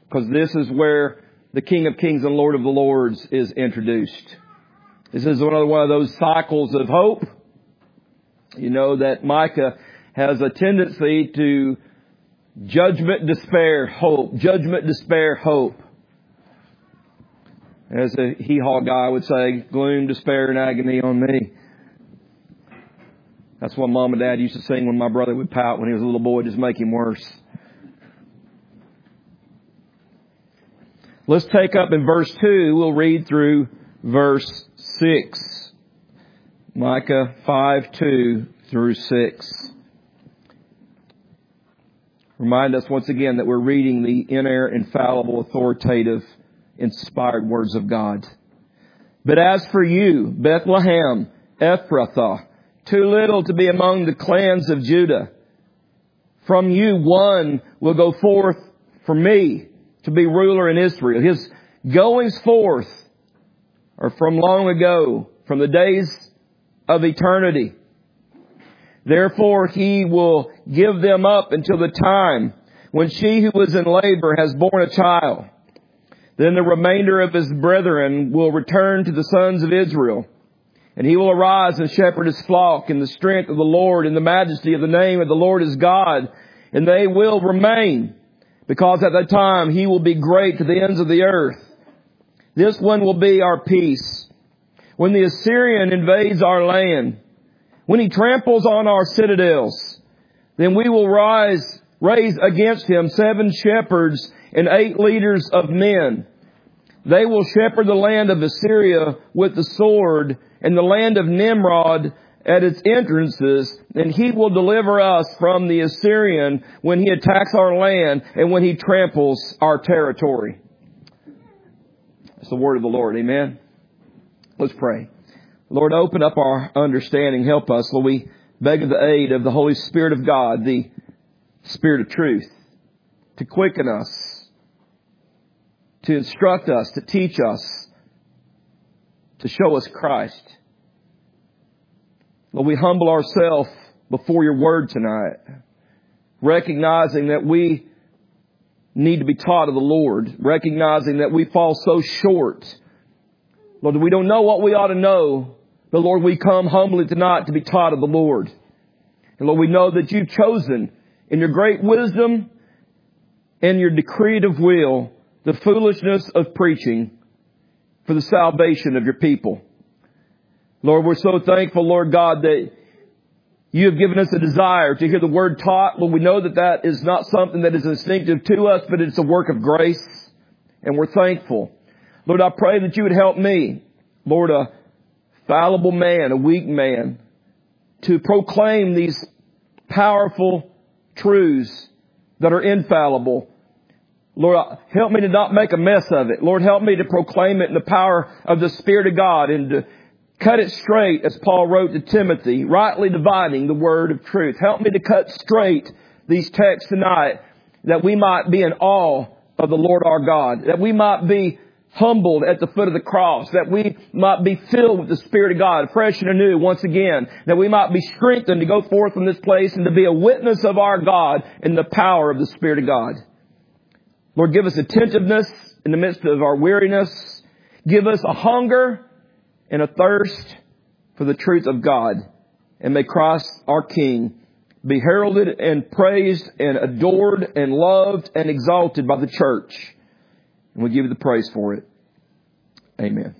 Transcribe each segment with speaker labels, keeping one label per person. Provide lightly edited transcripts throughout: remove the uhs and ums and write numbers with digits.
Speaker 1: because this is where the King of Kings and Lord of the Lords is introduced. This is one of those cycles of hope. You know that Micah has a tendency to judgment, despair, hope. Judgment, despair, hope. As a hee-haw guy would say, gloom, despair, and agony on me. That's what Mom and Dad used to sing when my brother would pout when he was a little boy, just make him worse. Let's take up in verse 2. We'll read through verse 6. Micah 5:2 through 6. Remind us once again that we're reading the inerrant, infallible, authoritative, inspired words of God. But as for you, Bethlehem, Ephrathah, too little to be among the clans of Judah. From you one will go forth for me to be ruler in Israel. His goings forth are from long ago, from the days of eternity. Therefore he will give them up until the time when she who was in labor has borne a child. Then the remainder of his brethren will return to the sons of Israel. And he will arise and shepherd his flock in the strength of the Lord, in the majesty of the name of the Lord his God. And they will remain, because at that time he will be great to the ends of the earth. This one will be our peace. When the Assyrian invades our land, when he tramples on our citadels, then we will raise against him 7 shepherds and 8 leaders of men. They will shepherd the land of Assyria with the sword, and the land of Nimrod at its entrances, and he will deliver us from the Assyrian when he attacks our land and when he tramples our territory. That's the word of the Lord. Amen. Let's pray. Lord, open up our understanding. Help us. Lord, we beg of the aid of the Holy Spirit of God, the Spirit of truth, to quicken us, to instruct us, to teach us, to show us Christ. Lord, we humble ourselves before your word tonight, recognizing that we need to be taught of the Lord, recognizing that we fall so short. Lord, we don't know what we ought to know, but Lord, we come humbly tonight to be taught of the Lord. And Lord, we know that you've chosen in your great wisdom and your decretive will the foolishness of preaching for the salvation of your people. Lord, we're so thankful, Lord God, that you have given us a desire to hear the word taught. Lord, we know that that is not something that is instinctive to us, but it's a work of grace, and we're thankful. Lord, I pray that you would help me, Lord, a fallible man, a weak man, to proclaim these powerful truths that are infallible. Lord, help me to not make a mess of it. Lord, help me to proclaim it in the power of the Spirit of God and to cut it straight, as Paul wrote to Timothy, rightly dividing the word of truth. Help me to cut straight these texts tonight, that we might be in awe of the Lord our God, that we might be humbled at the foot of the cross, that we might be filled with the Spirit of God, fresh and anew once again, that we might be strengthened to go forth from this place and to be a witness of our God in the power of the Spirit of God. Lord, give us attentiveness in the midst of our weariness. Give us a hunger and a thirst for the truth of God. And may Christ, our King, be heralded and praised and adored and loved and exalted by the church. And we give you the praise for it. Amen.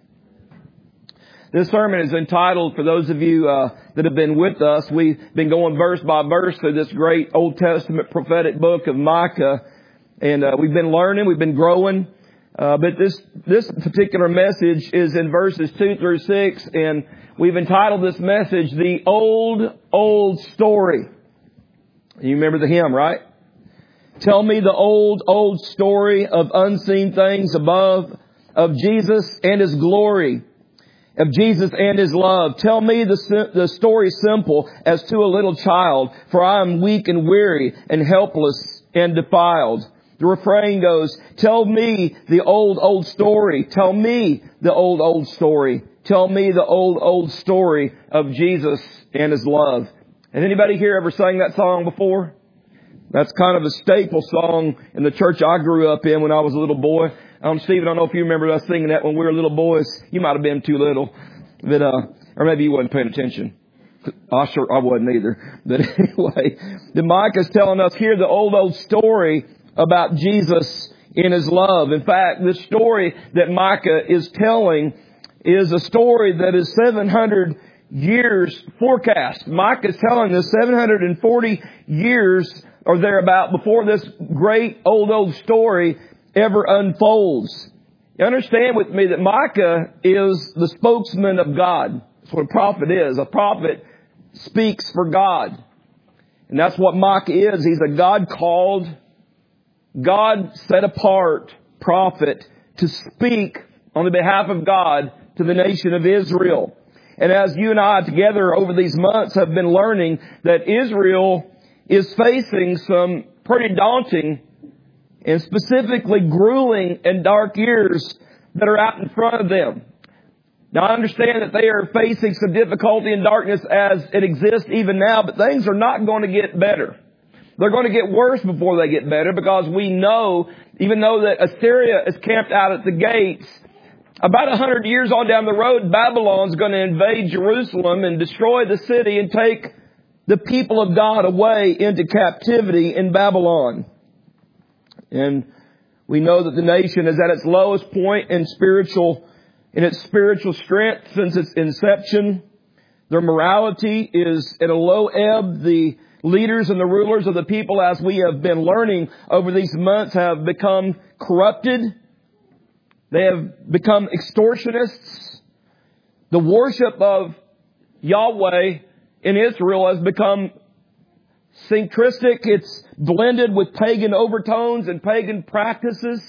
Speaker 1: This sermon is entitled, for those of you that have been with us, we've been going verse by verse through this great Old Testament prophetic book of Micah. And we've been learning, we've been growing. But this particular message is in verses 2 through 6. And we've entitled this message, The Old Story. You remember the hymn, right? Tell me the old story of unseen things above, of Jesus and His glory, of Jesus and His love. Tell me the story simple as to a little child, for I am weak and weary and helpless and defiled. The refrain goes, tell me the old story. Tell me the old story. Tell me the old story of Jesus and His love. Has anybody here ever sang that song before? That's kind of a staple song in the church I grew up in when I was a little boy. Steve, I don't know if you remember us singing that when we were little boys. You might have been too little. But, or maybe you wasn't paying attention. I wasn't either. But anyway, the Micah's telling us here the old story about Jesus in His love. In fact, the story that Micah is telling is a story that is 700 years forecast. Micah's telling us 740 years or thereabout before this great old story ever unfolds. You understand with me that Micah is the spokesman of God. That's what a prophet is. A prophet speaks for God. And that's what Micah is. He's a God-called, God-set-apart prophet to speak on the behalf of God to the nation of Israel. And as you and I together over these months have been learning that Israel is facing some pretty daunting and specifically grueling and dark years that are out in front of them. Now, I understand that they are facing some difficulty and darkness as it exists even now, but things are not going to get better. They're going to get worse before they get better, because we know, even though that Assyria is camped out at the gates, about 100 years on down the road, Babylon's going to invade Jerusalem and destroy the city and take the people of God away into captivity in Babylon. And we know that the nation is at its lowest point in its spiritual strength since its inception. Their morality is at a low ebb. The leaders and the rulers of the people, as we have been learning over these months, have become corrupted. They have become extortionists. The worship of Yahweh in Israel has become syncretic. It's blended with pagan overtones and pagan practices.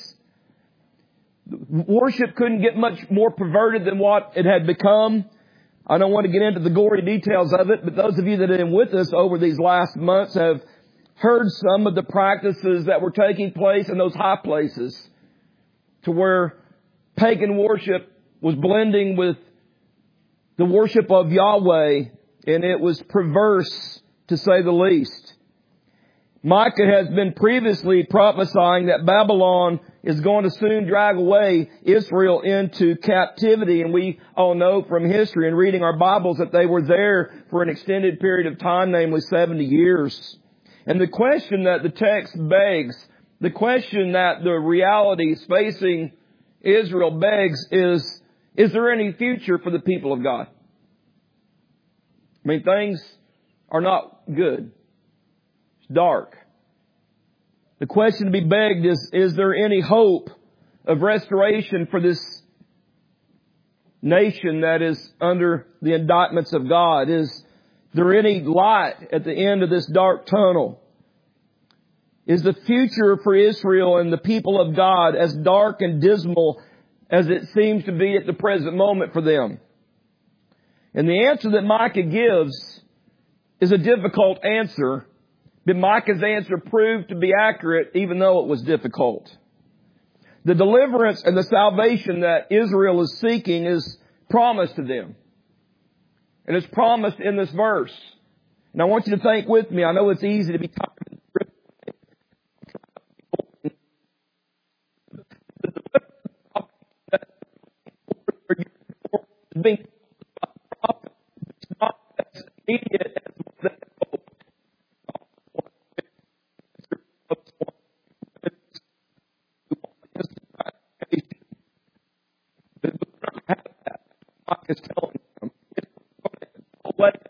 Speaker 1: Worship couldn't get much more perverted than what it had become. I don't want to get into the gory details of it, but those of you that have been with us over these last months have heard some of the practices that were taking place in those high places, to where pagan worship was blending with the worship of Yahweh, and it was perverse, to say the least. Micah has been previously prophesying that Babylon is going to soon drag away Israel into captivity. And we all know from history and reading our Bibles that they were there for an extended period of time, namely 70 years. And the question that the text begs, the question that the realities facing Israel begs is there any future for the people of God? I mean, things are not good. It's dark. The question to be begged is there any hope of restoration for this nation that is under the indictments of God? Is there any light at the end of this dark tunnel? Is the future for Israel and the people of God as dark and dismal as it seems to be at the present moment for them? And the answer that Micah gives is a difficult answer, but Micah's answer proved to be accurate even though it was difficult. The deliverance and the salvation that Israel is seeking is promised to them. And it's promised in this verse. And I want you to think with me. I know it's easy to be tired of being not as immediate as they hoped. Is telling them it's going to let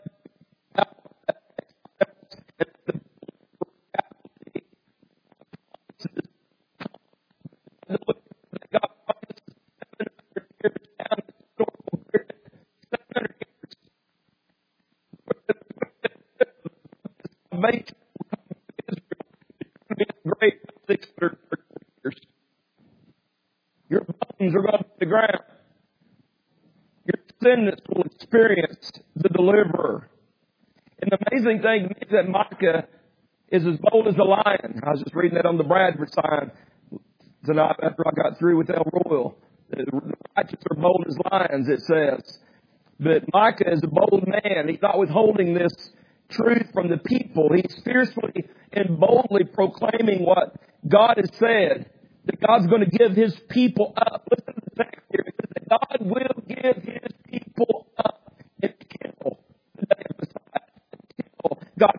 Speaker 1: great 600 years. Your bones are going to the ground. Your descendants will experience the deliverer. And the amazing thing is that Micah is as bold as a lion. I was just reading that on the Bradford sign tonight after I got through with El Royal. The righteous are bold as lions, it says. But Micah is a bold man. He's not withholding this truth from the people. He's fiercely and boldly proclaiming what God has said, that God's going to give His people up. Listen to the text here. It says that God will give His people up until the day of Messiah. Until God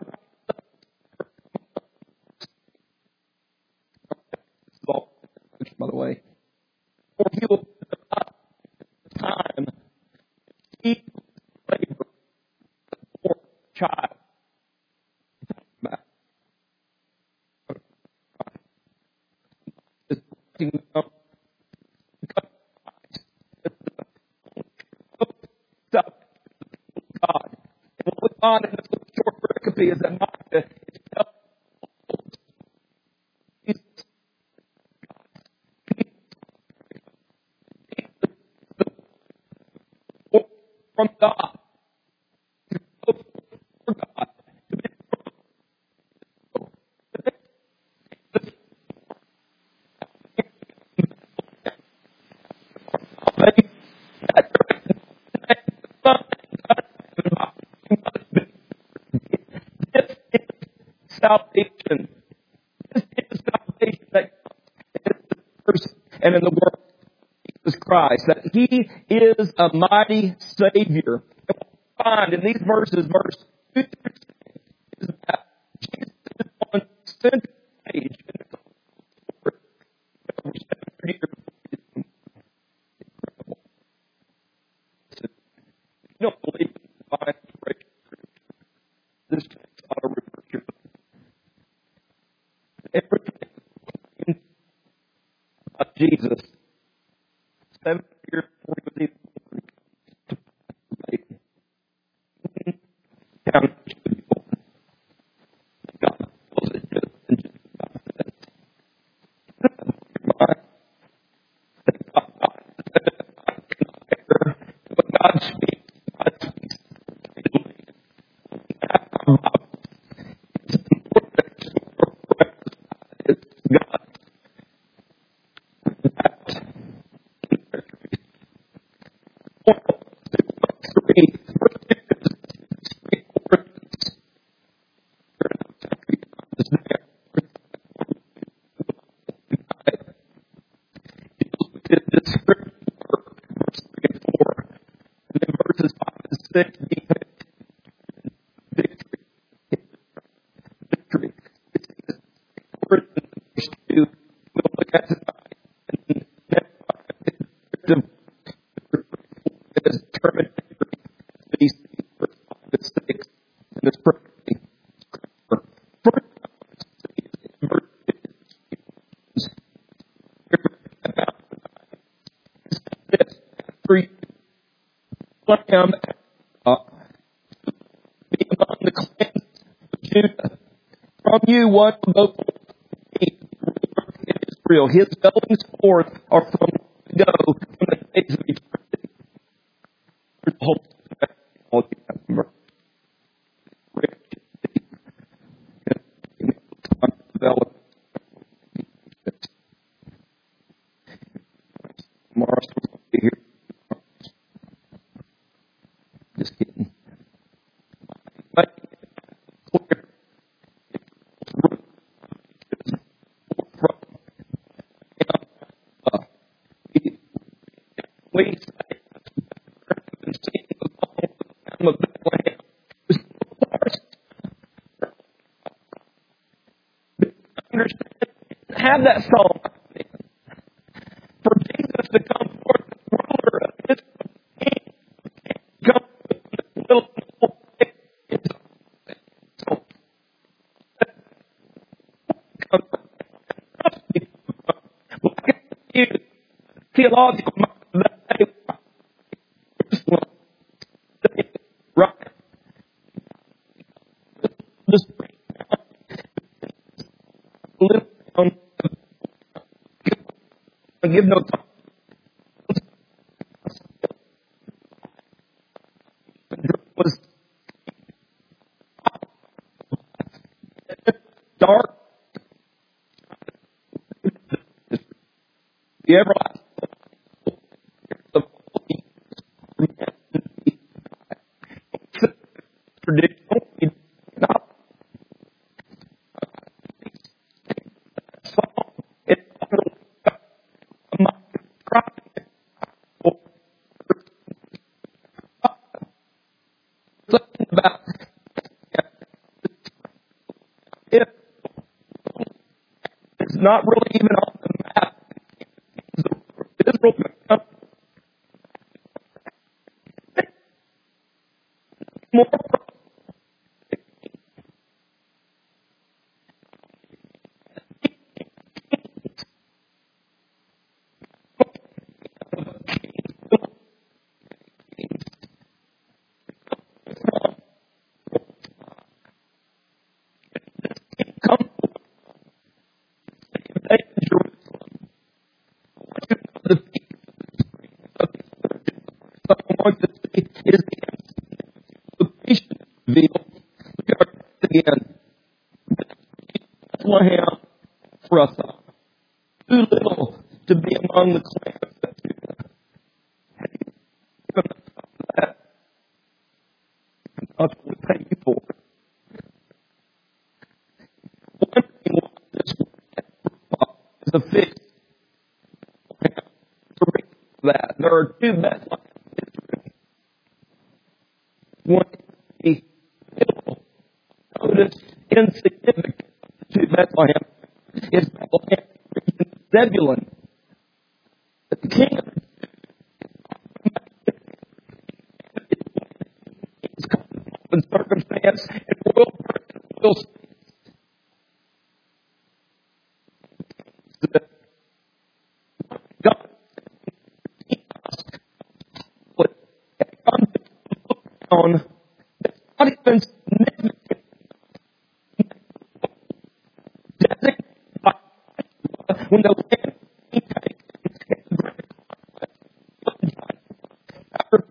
Speaker 1: by the way, for He will put them up the time He labor for a child. God. And what we find in this little short pericope is that Micah is telling from God to go for God to be salvation. This is salvation that comes in the person and in the work of Jesus Christ. That He is a mighty Savior. And what we find in these verses, verse 2 through 6, is that Jesus is on center stage in the story over 700 years. It's incredible. Listen, if you don't believe in divine inspiration, this text ought to refresh your mind. Everything about Jesus 7 years before He was even born down to the open. God was it just and just God said. When God speaks, God speaks. It's God. Victory. We'll look at tonight. And is determined these verse 5 to 6 in this perfectly. Three Lamb be among the clans of Judah. From you one will go forth in Israel. His goings forth are from go from the days of eternity. The whole all you have mercy. Develop. Tomorrow will be here. Just kidding. But clear. We say of Bethlehem. Have that song. For Jesus to come forth as ruler of Israel, King, come with little theological right. Just give no time. Was dark. The everlasting traditional not really even on the map. Israel becomes more the want to see is the patient revealed. We are again. Bethlehem Ephrathah, too little to be among the clans of Judah. Have you given that? I'll pay you for it. Wondering what this is a fix that. There are two Bethlehem. One is middle. Notice insignificant to Bethlehem is Bethlehem in Zebulun. But the king of in circumstance and will God on that's not even significant. When the land after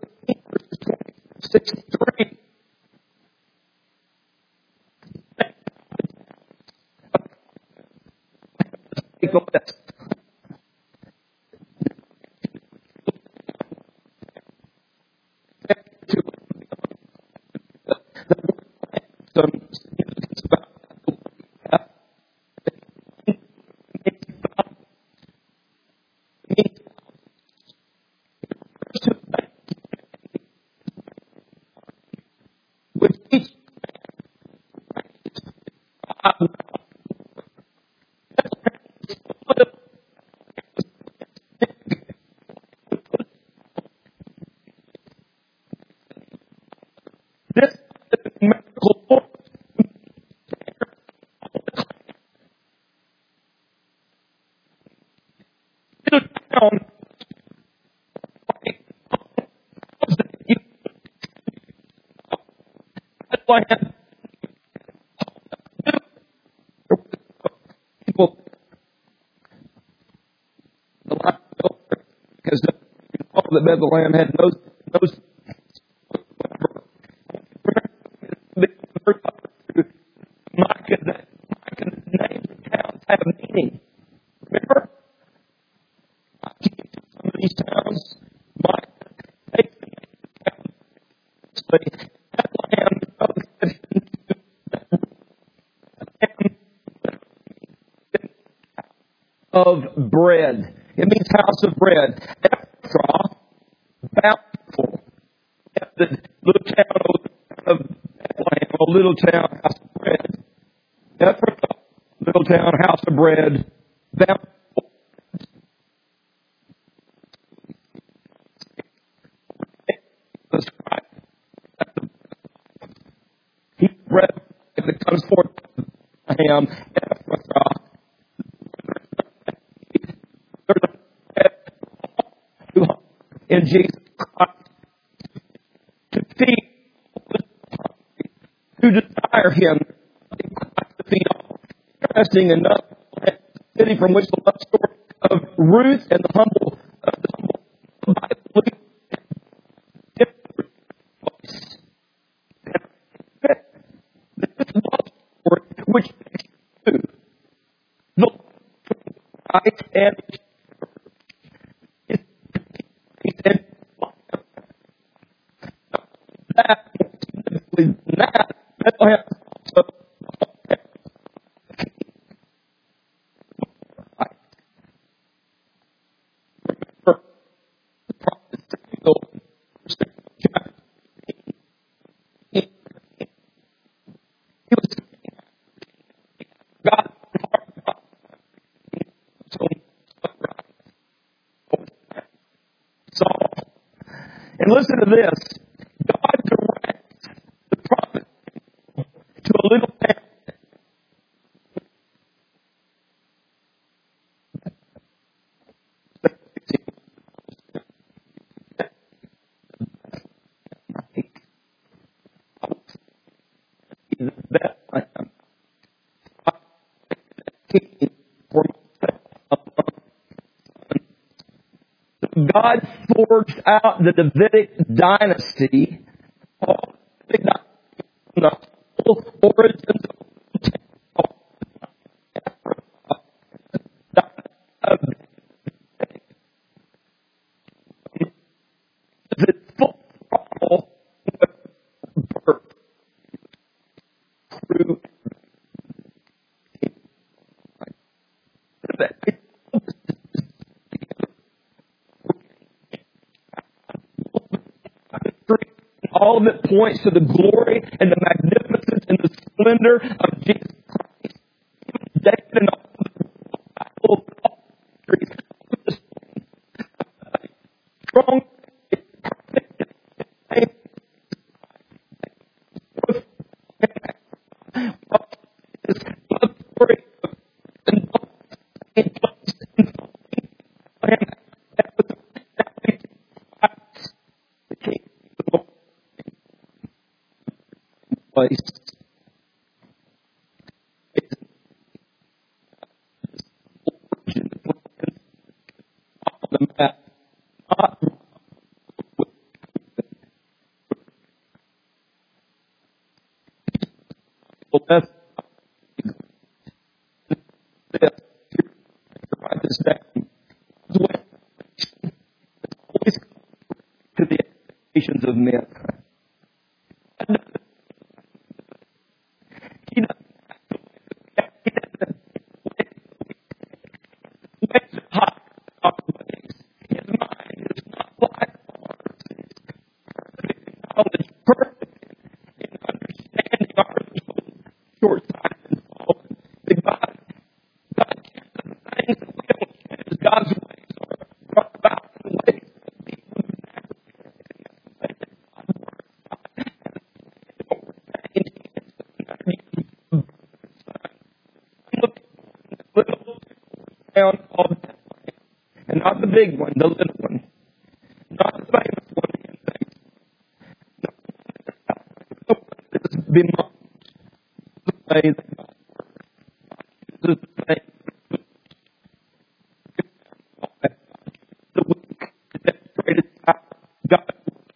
Speaker 1: 63 take a list. This miracle work little town Bethlehem people because the Bethlehem had no Micah's names and towns have meaning. Remember? Some of these towns, of bread. It means house of bread. Ephrathah, bountiful. The little town of Bethlehem, a little town, house of bread. Ephrathah, little town, house of bread, bountiful. He bread that comes forth from Bethlehem, Ephrathah. In Jesus Christ to feed who desire Him to feed all. Interesting enough, the city from which the love story of Ruth and the humble which the right and Bethlehem Saul. And listen to this. God directs the prophet to a little town. God forged out the Davidic dynasty, all the origins of the full throttle birth through all of it points to the glory and the magnificence and the splendor of Jesus Christ. David and all the strong place. The map. Write this down. Always to the expectations of men. And not the big one, the little one. Not the famous one. It's been the way that God works. This is the thing. The weak demonstrated how God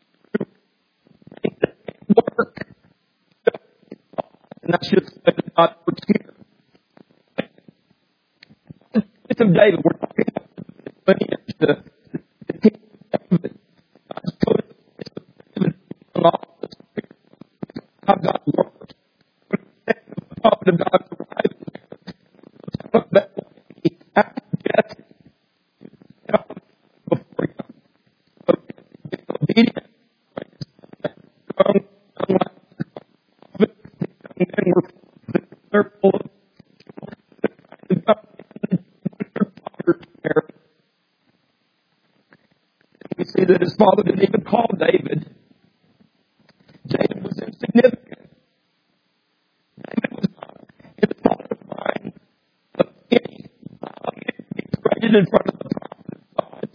Speaker 1: work. And that's just the way that God works here. It's of David. We're talking about the king of David. How God works. Talking about the right that way. After death, before him. Obedience. And we're full of we see that his father didn't even call David. David was insignificant. David was not in the thought of mind of any. He traded in front of the prophet of God.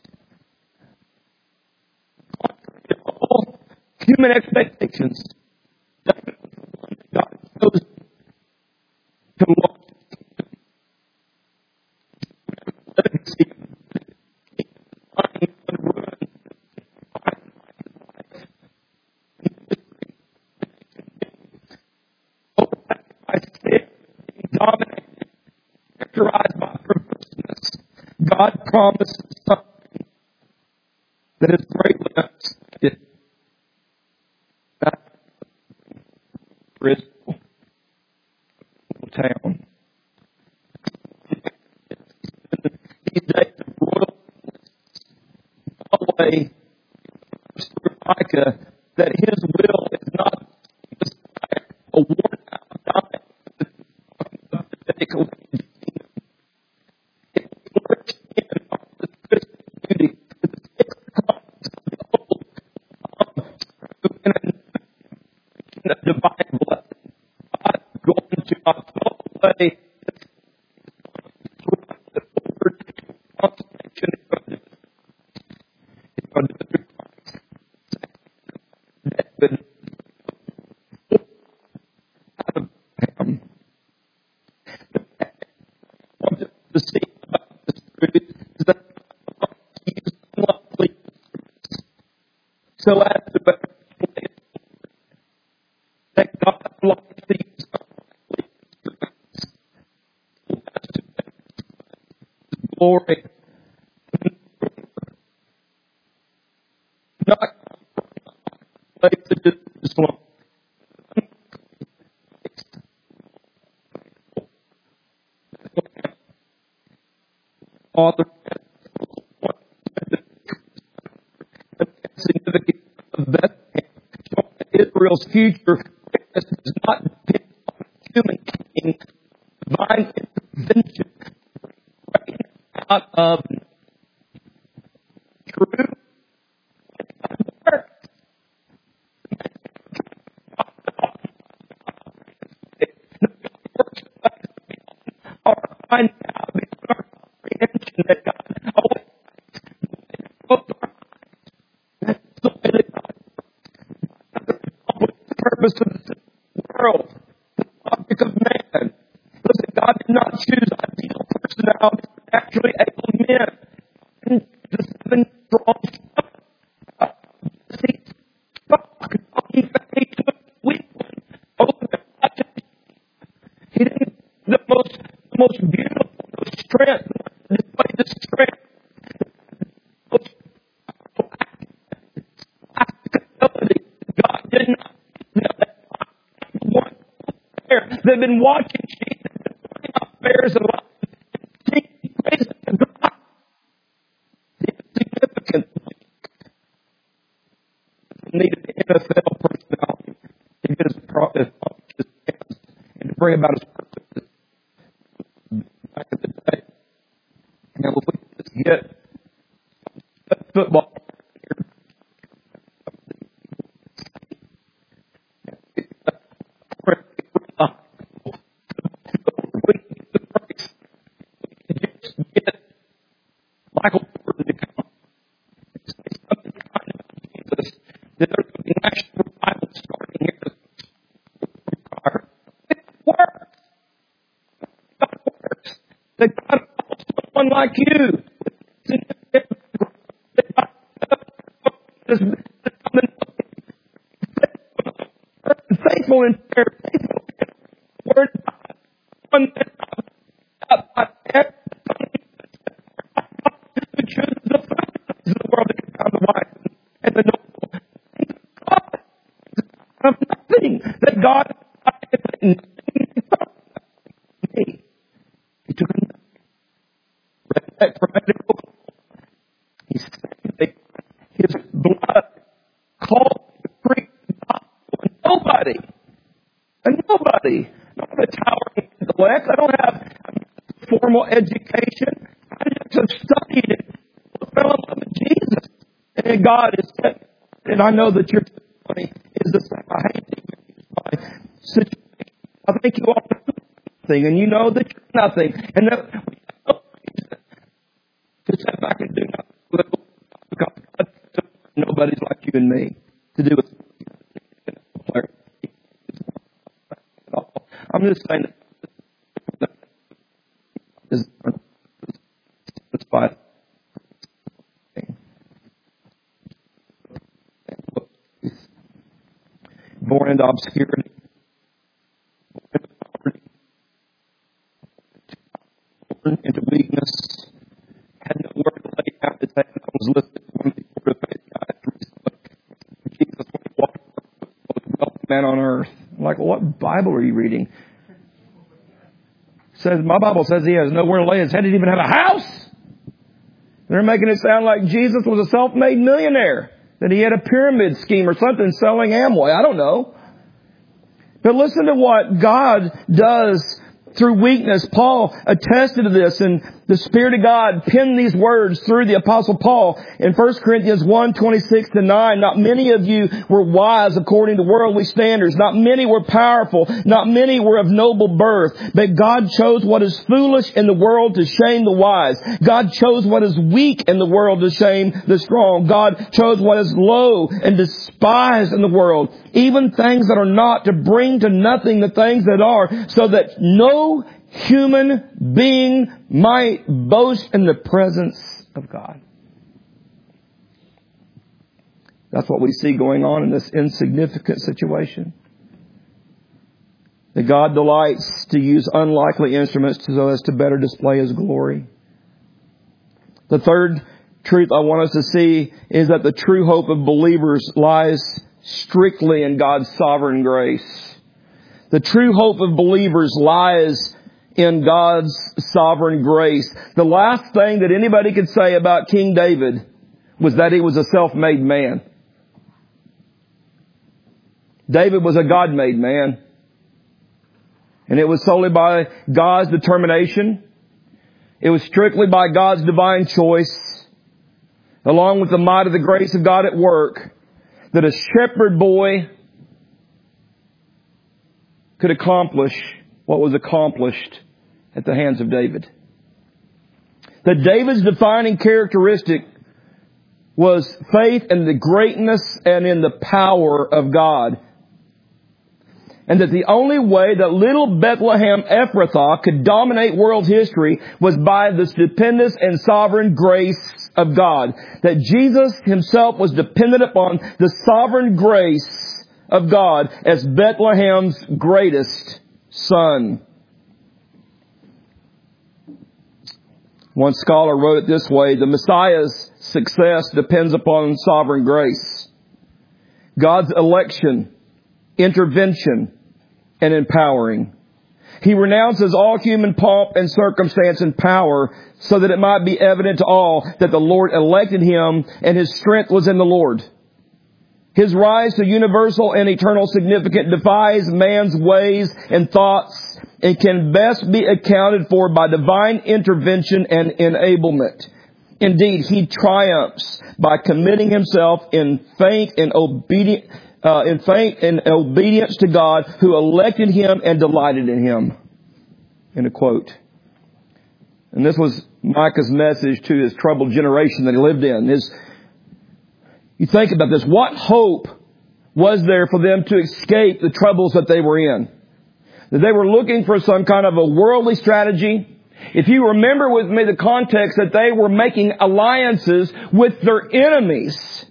Speaker 1: Contrary to all human expectations, David was the one that God chose to launch legacy. Dominated, characterized by perverseness. God promises something that is greatly unexpected. That Bristol town. These days of royal Yahweh through Micah that his will is not just a worn out dominant. a divine blessing. God is going to not throw away consolation. It's going to do it. David, out of him. What to see about this truth is that he is lovely. So as to that God likes these glory. Not place to Jerusalem. Author significant of Bethlehem, Israel's future does not depend on human king, divine intervention, out of true or find out beyond our comprehension that God always both our that's the way that God accomplished the purpose of the world, the object of man. Listen, God did not choose ideal personalities, actually able men. And the seven strong he didn't the most beautiful, the strength, display the strength, most ability. God did not one there. They've been watching sheep, they've been putting out bears and lots of sheep, praising God. Significant. Needed an NFL personality to get his hands and to bring about his purpose back in the day. Now, if we just get football just get Michael Jordan to come and say something kind of Jesus that there's going to be national revival starting here. It works. God works. That God calls someone like you. Faithful in prayer, faithful in word, one that who chooses the first in the world to become the wise and the noble. God of nothing that God me. He took that prophetic book. He said that his blood called to preach the gospel. And nobody, not a towering intellect. I don't have formal education. I just have studied it. I fell in love with Jesus. And God is said, and I know that your testimony is the same. I hate to use my situation. I think you all know nothing, and you know that you're nothing. And that to step back and do nothing because nobody's like you and me to do it. I'm just saying that it's fine. Born into obscurity, born into weakness, had nowhere to lay down his head. I was listening to one before the faith guy recently. Jesus, when he walked the most wealthy man on earth. I'm like, well, what Bible are you reading? Says my Bible says he has nowhere to lay his head. He didn't even have a house. They're making it sound like Jesus was a self-made millionaire, that he had a pyramid scheme or something selling Amway. I don't know. But listen to what God does through weakness. Paul attested to this in The Spirit of God penned these words through the Apostle Paul in 1 Corinthians 1:26-9. Not many of you were wise according to worldly standards. Not many were powerful. Not many were of noble birth. But God chose what is foolish in the world to shame the wise. God chose what is weak in the world to shame the strong. God chose what is low and despised in the world, even things that are not, to bring to nothing the things that are, so that no human being might boast in the presence of God. That's what we see going on in this insignificant situation. That God delights to use unlikely instruments so as to better display His glory. The third truth I want us to see is that the true hope of believers lies strictly in God's sovereign grace. The true hope of believers lies in God's sovereign grace. The last thing that anybody could say about King David was that he was a self-made man. David was a God-made man. And it was solely by God's determination. It was strictly by God's divine choice, along with the might of the grace of God at work, that a shepherd boy could accomplish what was accomplished at the hands of David. That David's defining characteristic was faith in the greatness and in the power of God. And that the only way that little Bethlehem Ephrathah could dominate world history was by the stupendous and sovereign grace of God. That Jesus Himself was dependent upon the sovereign grace of God as Bethlehem's greatest son. One scholar wrote it this way: the Messiah's success depends upon sovereign grace, God's election, intervention, and empowering. He renounces all human pomp and circumstance and power so that it might be evident to all that the Lord elected Him and His strength was in the Lord. His rise to universal and eternal significance defies man's ways and thoughts and can best be accounted for by divine intervention and enablement. Indeed, He triumphs by committing Himself in faith and obedience to God, who elected Him and delighted in Him. End of quote. And this was Micah's message to his troubled generation that he lived in. You think about this. What hope was there for them to escape the troubles that they were in? That they were looking for some kind of a worldly strategy. If you remember with me the context, that they were making alliances with their enemies,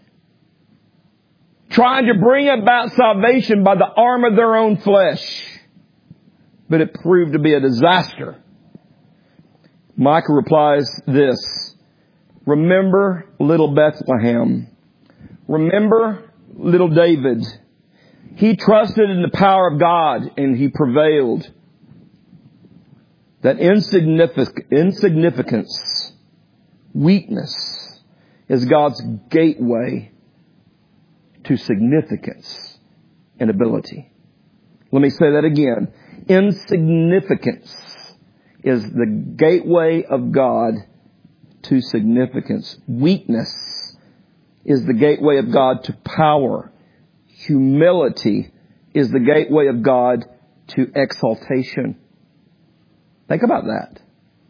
Speaker 1: trying to bring about salvation by the arm of their own flesh. But it proved to be a disaster. Micah replies this: remember little Bethlehem. Remember little David. He trusted in the power of God and he prevailed. That insignificance, weakness is God's gateway to significance and ability. Let me say that again. Insignificance is the gateway of God to significance. Weakness is the gateway of God to power. Humility is the gateway of God to exaltation. Think about that.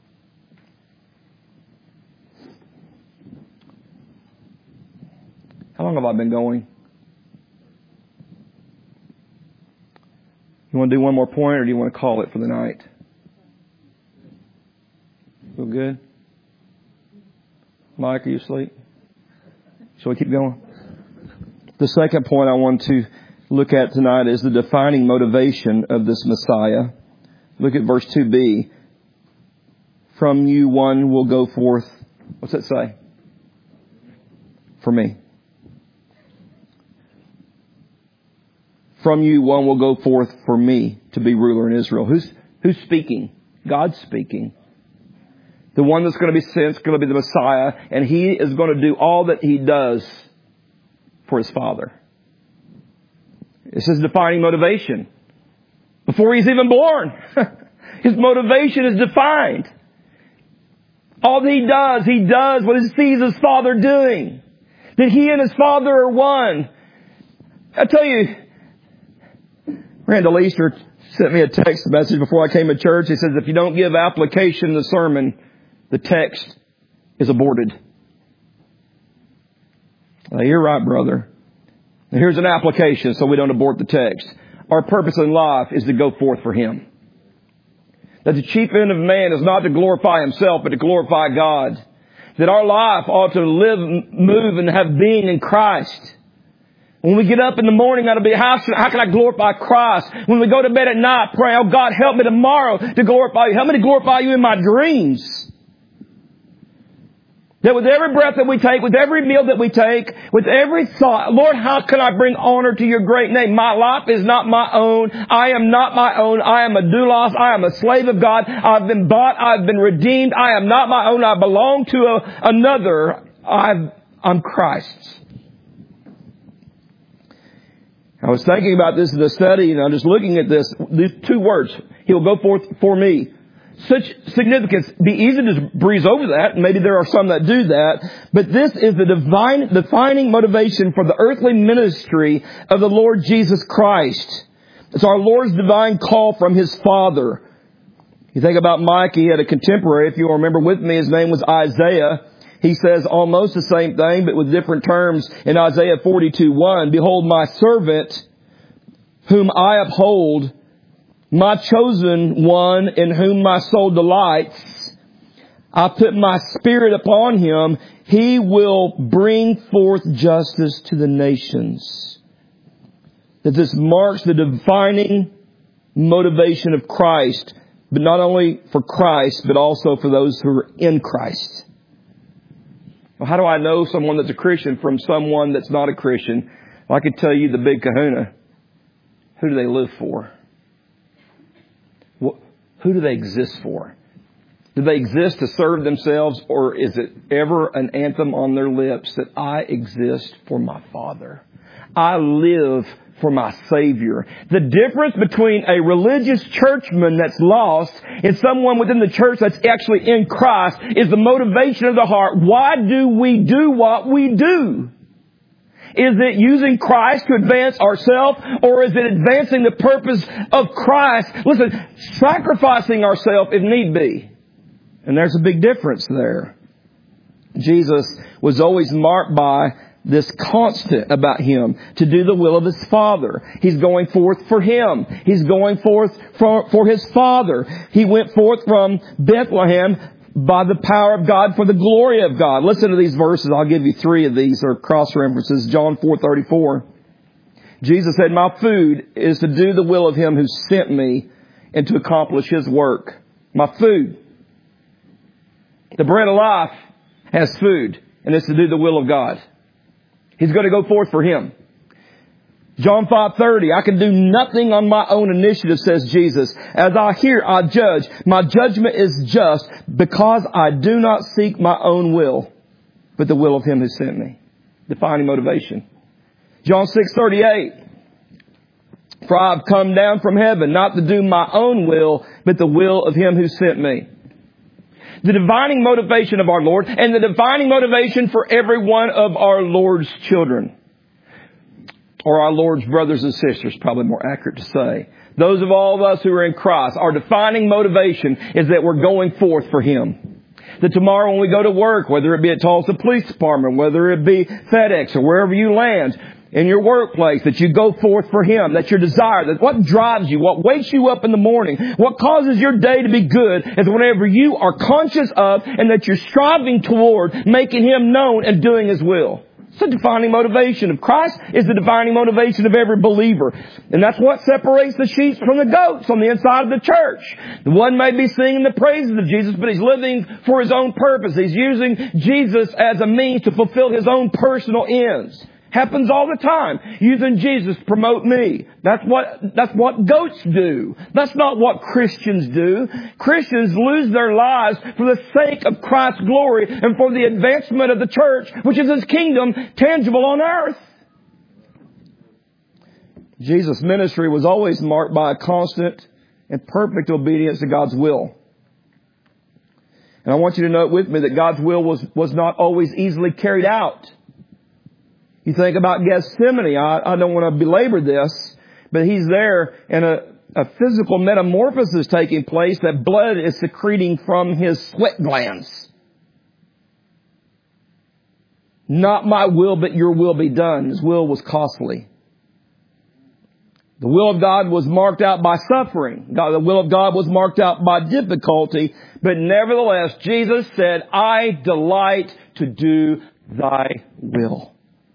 Speaker 1: How long have I been going? You want to do one more point, or do you want to call it for the night? Feel good? Mike, are you asleep? Shall we keep going? The second point I want to look at tonight is the defining motivation of this Messiah. Look at verse 2b. From you one will go forth. What's that say? For me. From you one will go forth for me to be ruler in Israel. Who's speaking? God's speaking. The one that's going to be sent is going to be the Messiah, and He is going to do all that He does for His Father. It's His defining motivation. Before He's even born, His motivation is defined. All that he does what he sees his Father doing. That he and his Father are one. I tell you, Randall Easter sent me a text message before I came to church. He says, if you don't give application to the sermon, the text is aborted. Now, you're right, brother. Now, here's an application so we don't abort the text. Our purpose in life is to go forth for Him. That the chief end of man is not to glorify himself, but to glorify God. That our life ought to live, move, and have being in Christ. When we get up in the morning, that'll be, how can I glorify Christ? When we go to bed at night, pray, oh God, help me tomorrow to glorify you. Help me to glorify you in my dreams. That with every breath that we take, with every meal that we take, with every thought, Lord, how can I bring honor to your great name? My life is not my own. I am not my own. I am a doulos. I am a slave of God. I've been bought. I've been redeemed. I am not my own. I belong to another. I'm Christ's. I was thinking about this in the study, and I'm just looking at this. These two words, He'll go forth for me. Such significance. Be easy to just breeze over that. Maybe there are some that do that. But this is the defining motivation for the earthly ministry of the Lord Jesus Christ. It's our Lord's divine call from His Father. You think about Mike, he had a contemporary, if you remember with me, his name was Isaiah. He says almost the same thing, but with different terms in Isaiah 42:1. Behold, my servant, whom I uphold, my chosen one in whom my soul delights. I put my spirit upon him. He will bring forth justice to the nations. That this marks the defining motivation of Christ, but not only for Christ, but also for those who are in Christ. Well, how do I know someone that's a Christian from someone that's not a Christian? Well, I could tell you the big kahuna. Who do they live for? Who do they exist for? Do they exist to serve themselves, or is it ever an anthem on their lips that I exist for my Father? I live for my Savior. The difference between a religious churchman that's lost and someone within the church that's actually in Christ is the motivation of the heart. Why do we do what we do? Is it using Christ to advance ourselves, or is it advancing the purpose of Christ? Listen, sacrificing ourselves if need be. And there's a big difference there. Jesus was always marked by this constant about Him, to do the will of His Father. He's going forth for Him. He's going forth for His Father. He went forth from Bethlehem by the power of God for the glory of God. Listen to these verses. I'll give you 3 of these. They're cross references. John 4:34. Jesus said, my food is to do the will of Him who sent me and to accomplish His work. My food. The bread of life has food, and it's to do the will of God. He's going to go forth for Him. John 5:30, I can do nothing on my own initiative, says Jesus. As I hear, I judge. My judgment is just because I do not seek my own will, but the will of Him who sent me. Defining motivation. John 6:38, for I have come down from heaven, not to do my own will, but the will of Him who sent me. The defining motivation of our Lord, and the defining motivation for every one of our Lord's children. Or our Lord's brothers and sisters, probably more accurate to say. Those of all of us who are in Christ, our defining motivation is that we're going forth for Him. That tomorrow when we go to work, whether it be at Tulsa Police Department, whether it be FedEx or wherever you land, in your workplace, that you go forth for Him, that your desire, that what drives you, what wakes you up in the morning, what causes your day to be good is whenever you are conscious of and that you're striving toward making Him known and doing His will. It's the defining motivation of Christ. Is the defining motivation of every believer. And that's what separates the sheep from the goats on the inside of the church. The one may be singing the praises of Jesus, but he's living for his own purpose. He's using Jesus as a means to fulfill his own personal ends. Happens all the time. Using Jesus to promote me. That's what goats do. That's not what Christians do. Christians lose their lives for the sake of Christ's glory and for the advancement of the church, which is His kingdom tangible on earth. Jesus' ministry was always marked by a constant and perfect obedience to God's will. And I want you to note with me that God's will was not always easily carried out. You think about Gethsemane. I don't want to belabor this, but he's there and a physical metamorphosis taking place, that blood is secreting from his sweat glands. Not my will, but your will be done. His will was costly. The will of God was marked out by suffering. The will of God was marked out by difficulty. But nevertheless, Jesus said, I delight to do thy will.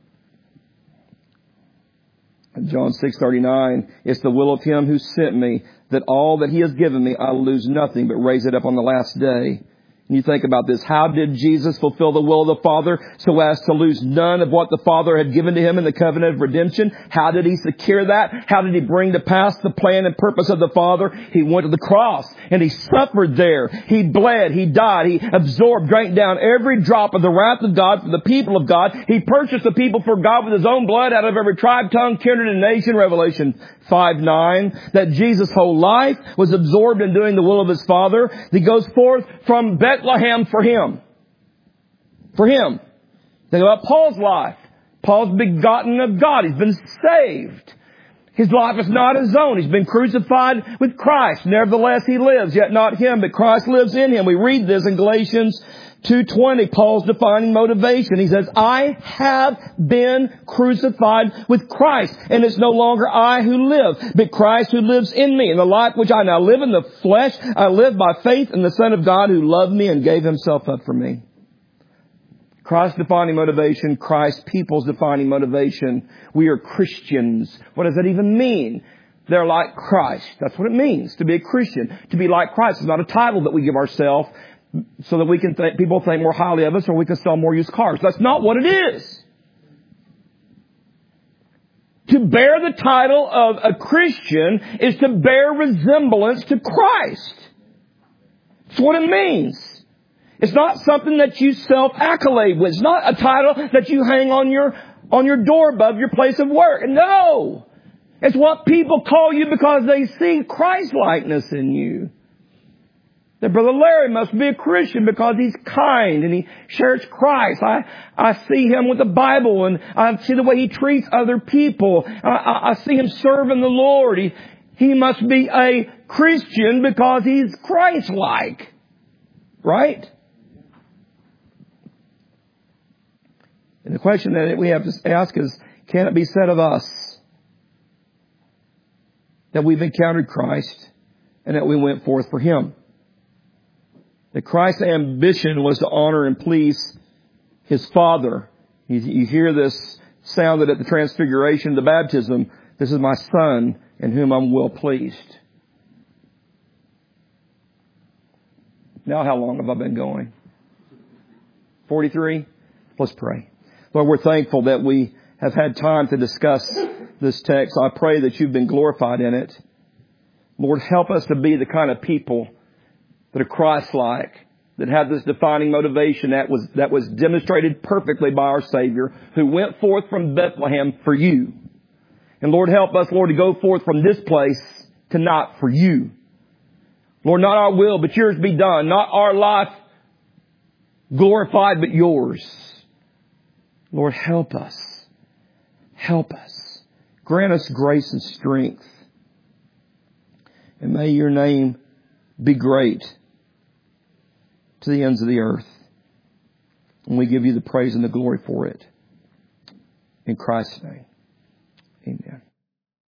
Speaker 1: In John 6:39, it's the will of him who sent me, that all that he has given me, I will lose nothing, but raise it up on the last day. And you think about this. How did Jesus fulfill the will of the Father so as to lose none of what the Father had given to him in the covenant of redemption? How did he secure that? How did he bring to pass the plan and purpose of the Father? He went to the cross and he suffered there. He bled. He died. He absorbed, drank down every drop of the wrath of God for the people of God. He purchased the people for God with his own blood out of every tribe, tongue, kindred, and nation. Revelation 5:9. That Jesus' whole life was absorbed in doing the will of his Father. He goes forth from Bethlehem for him. For him. Think about Paul's life. Paul's begotten of God. He's been saved. His life is not his own. He's been crucified with Christ. Nevertheless, he lives, yet not him, but Christ lives in him. We read this in Galatians 2:20, Paul's defining motivation. He says, I have been crucified with Christ, and it's no longer I who live, but Christ who lives in me. And the life which I now live in the flesh, I live by faith in the Son of God who loved me and gave himself up for me. Christ's defining motivation, Christ's people's defining motivation. We are Christians. What does that even mean? They're like Christ. That's what it means to be a Christian. To be like Christ is not a title that we give ourselves so that we can people think more highly of us, or we can sell more used cars. That's not what it is. To bear the title of a Christian is to bear resemblance to Christ. That's what it means. It's not something that you self-accolade with. It's not a title that you hang on your door above your place of work. No! It's what people call you because they see Christ-likeness in you. That Brother Larry must be a Christian because he's kind and he shares Christ. I see him with the Bible and I see the way he treats other people. I see him serving the Lord. He must be a Christian because he's Christ-like. Right? And the question that we have to ask is, can it be said of us that we've encountered Christ and that we went forth for him? That Christ's ambition was to honor and please his Father. You hear this sounded at the transfiguration, the baptism. This is my Son in whom I'm well pleased. Now how long have I been going? 43? Let's pray. Lord, we're thankful that we have had time to discuss this text. I pray that you've been glorified in it. Lord, help us to be the kind of people that are Christ-like, that have this defining motivation that was demonstrated perfectly by our Savior, who went forth from Bethlehem for you. And Lord, help us, Lord, to go forth from this place to not for you. Lord, not our will, but yours be done. Not our life glorified, but yours. Lord, help us. Help us. Grant us grace and strength. And may your name be great to the ends of the earth. And we give you the praise and the glory for it. In Christ's name, amen.